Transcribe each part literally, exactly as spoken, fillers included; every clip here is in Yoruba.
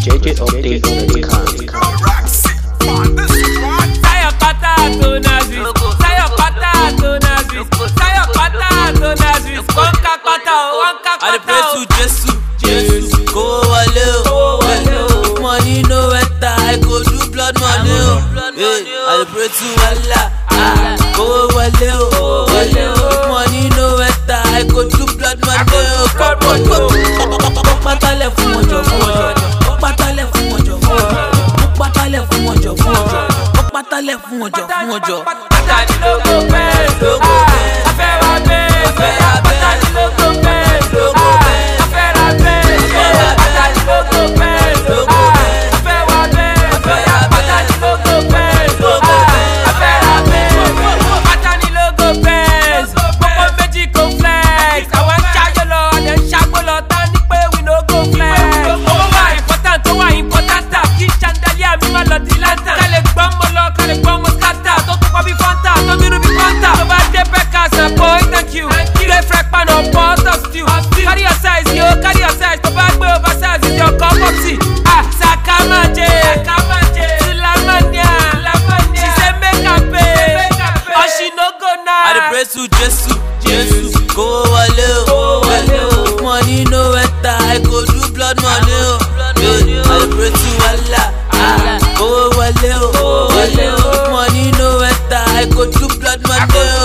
J J update on the car. Sayo pata to Nazis, sayo pata to Nazis, sayo pata to Nazis. Wanka pata, wanka pata. I pray to Jesus, Jesus, go wale o. Money no enter, I go do blood money o. I pray to Allah, go wale o. Money no enter, I go do blood money o. Pátálẹ̀ fún ọjọ́ fún ọjọ́, pátálẹ̀ fún ọjọ́ fún ọjọ́, pátálẹ̀ fún ọjọ́ fún ọjọ́, pátálẹ̀ fún ọjọ́ fún ọjọ́. Pátálẹ̀ lógo bẹ́ẹ̀, lógo bẹ́ẹ̀, afẹ́ wa bẹ́ẹ̀, afẹ́ wa bẹ́ẹ̀. Pátálẹ̀ lógo bẹ́ẹ̀, lógo bẹ́ẹ̀, afẹ́ wa bẹ́ẹ̀, afẹ́ wa bẹ́ẹ̀. Pátálẹ̀ lógo bẹ́ẹ̀, lógo bẹ́ẹ̀, afẹ́ wa bẹ́ẹ̀, afẹ́ wa bẹ́ẹ̀. Pátálẹ̀ lógo bẹ́ẹ̀, lógo bẹ́ẹ̀, afẹ́ wa bẹ́ẹ̀. Pátálẹ̀ lógo bẹ́ẹ̀, gbogbo méjì kò flex. Àwọn ń ṣayọ lọ, àdé ń ṣàgbó lọ, tán ní pé we no go flex. Owó wà important, tó wà important, kí chandelier mi má lọ di lantern. Kálẹ̀ gbọ́n mo lọ, kálẹ̀ gbọ́n mo scatter, tó kó pọ̀ bí fanta, tó mi rú bí fanta. Tó bá dé Beckers and boy, thank you. Ilé fresh pan of pot of stew. Carry your size, yo, carry your size. Tó bá gbé oversize, is your cup of tea. Ah, Sakamaje, Sakamaje, Silamania, Silamania. She say make her pay, or she no go now. I pray to Jesus, Jesus, go wale o. Money no enter, I go do blood money o. I pray to Allah, go wale o. Money no enter, I go do blood money o.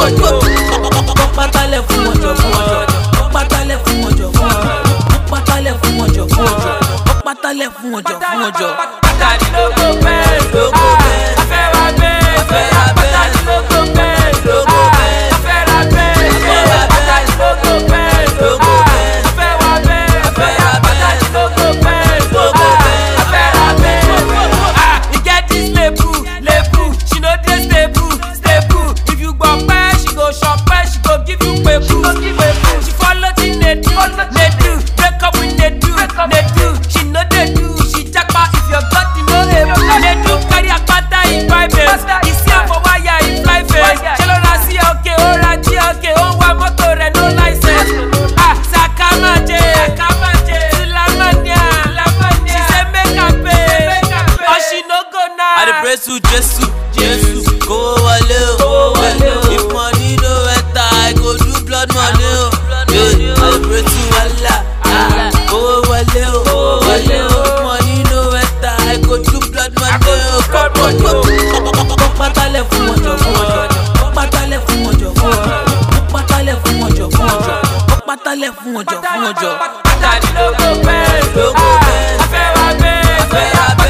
Pátálẹ̀ fún ọjọ́ fún ọjọ́, pátálẹ̀ fún ọjọ́ fún ọjọ́, pátálẹ̀ fún ọjọ́ fún ọjọ́, pátálẹ̀ fún ọjọ́ fún ọjọ́. Pátálẹ̀ lógo bẹ́ẹ̀, lógo bẹ́ẹ̀, afẹ́ wa bẹ́ẹ̀, afẹ́ wa bẹ́ẹ̀. Pátálẹ̀ lógo bẹ́ẹ̀, lógo bẹ́ẹ̀, afẹ́ wa bẹ́ẹ̀, afẹ́ wa bẹ́ẹ̀. Pátálẹ̀ lógo bẹ́ẹ̀, lógo bẹ́ẹ̀, afẹ́ wa bẹ́ẹ̀, afẹ́ wa bẹ́ẹ̀. Pátálẹ̀ lógo bẹ́ẹ̀, lógo bẹ́ẹ̀, afẹ́ wa bẹ́ẹ̀. Ah, e get this label, label, she no dey stable, stable. If you go pẹ́, she go shop pẹ́, she go give you pepu, pepu. She follow the nedu, nedu, break up with nedu, nedu. She no dey do, she japa if your body no able. Nedu carry akpata in private, he see am for wire in fly face. Ṣé ló ra sí ọ̀kẹ́, ó ra jí ọ̀kẹ́, ó ń wa mọ́tò rẹ̀ no license. Ah, Sakamaje, Sakamaje, Silamania, Silamania. She say make her pay, or she no go now. I pray to Jesus, Jesus, go wale o. If money no enter, I go do blood money o. I pray to Allah, go wale o. Money no enter, I go do blood money o. Pátálẹ̀ fún ọjọ́ fún ọjọ́, pátálẹ̀ fún ọjọ́ fún ọjọ́, pátálẹ̀ fún ọjọ́ fún ọjọ́, pátálẹ̀ fún ọjọ́ fún ọjọ́. Pátálẹ̀ lógo bẹ́ẹ̀, lógo bẹ́ẹ̀, afẹ́ wa bẹ́ẹ̀, afẹ́ wa bẹ́ẹ̀.